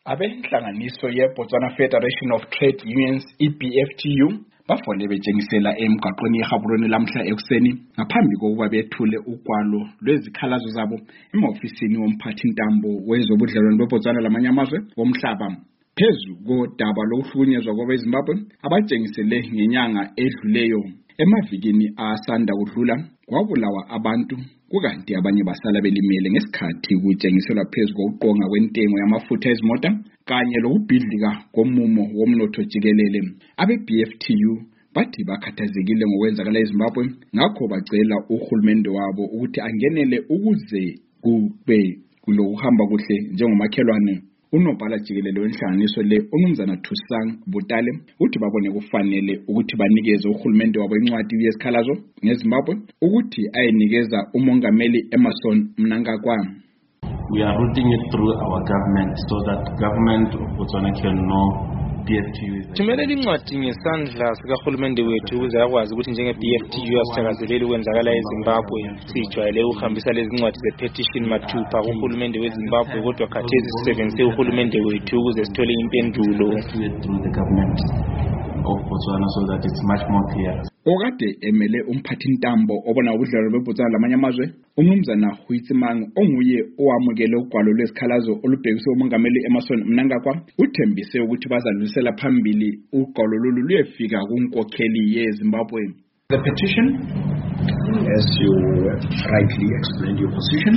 Abenhlanganiso ye-Botswana Federation of Trade Unions, EBFTU, bafole betshengisela emgwaqweni eGaborone lamhla ekuseni ngaphambi kokuba bethule ugwalo lwezikhalazo zabo emahofisini womphathintambo wezobudlelwano beBotswana lamanye amazwe womhlaba phezu kodaba lokuhlukunyezwa kwabeZimbabwe abatshengisele ngenyanga edluleyo. Emavikini asanda kudlula kwabulawa abantu kukanti abanye basala belimele ngesikhathi kutshengiselwa phezu kokuqonga kwentengo yamafutha ezimota kanye lokubhidlika komumo womnotho jikelele. Abe-BFTU bathi bakhathazekile ngokwenzakala eZimbabwe, ngakho bacela uhulumende wabo ukuthi angenele ukuze kube kulokuhamba kuhle njengomakhelwane. Unobhala jikelele wenhlanganiso le uMnumzana Thusang Butale uthi babone kufanele ukuthi banikeze uhulumende wabo incwadi yesikhalazo ngeZimbabwe ukuthi ayenikeza umongameli Emmerson Mnangagwa. We are routing it through our government so that government of Botswana can know BFTU is Thumela incwadi ngesandla sikahulumende wethu ukuze akwazi ukuthi njenge-BFTU asithakazeleli ukwenzakala eZimbabwe. Sijwayele ukuhambisa lezi ncwadi ze-petition mathupha kuhulumende weZimbabwe, kodwa khathesi sisebenzise uhulumende wethu ukuze sithole impendulo through the government of Botswana so that it's much more clear. Okade emele umphathintambo obona ubudlelwano beBotswana lamanye amazwe, uMnumzana Huitsimang onguye owamukele ugwalo lwesikhalazo olubhekiswe umongameli Emmerson Mnangagwa uthembise ukuthi bazadlulisela phambili ugwalo lolu luyefika kunkokheli yeZimbabwe. The petition, as you rightly explained your position,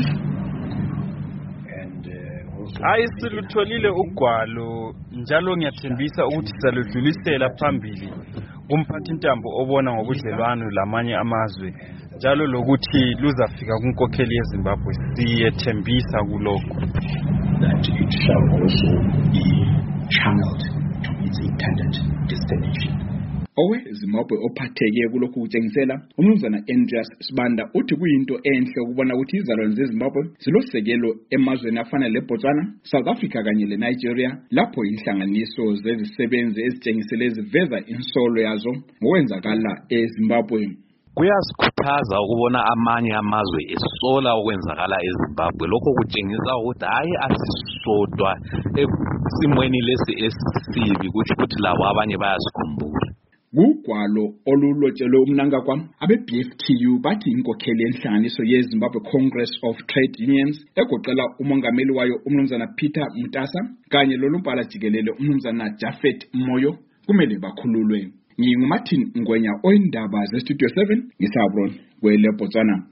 Silutholile ugwalo njalo ngiyathembisa ukuthi saludlulisela phambili kumphathintambo obona ngobudlelwano lamanye amazwe njalo lokuthi luzafika kunkokheli yeZimbabwe. Siyethembisa kulokho that it shall also be channeled to its intended destination. Owe-Zimbabwe ophatheke kulokhu kutshengisela, uMnumzana Andreas Sibanda uthi kuyinto enhle ukubona ukuthi izalwane zeZimbabwe zilosekelo emazweni afana leBotswana, South Africa kanye leNigeria, lapho inhlanganiso zezisebenzi ezitshengisele ziveza insolo yazo ngokwenzakala eZimbabwe. Kuyasikhuthaza ukubona amanye amazwe esola okwenzakala eZimbabwe. Lokho kutshengisa ukuthi hayi asisodwa esimweni lesi esibi, ukuthi labo abanye bayasikhumbula. Kugwalo olulotshelwe uMnangagwa, abe-BFTU bathi inkokheli yenhlanganiso yeZimbabwe Congress of Trade Unions egoqela umongameli wayo uMnumzana Peter Mutasa kanye lolumbhala jikelele uMnumzana Japhet Moyo kumele bakhululwe. NginguMartin Ngwenya oyindaba zeStudio 7 ngisaBron kwele Botswana.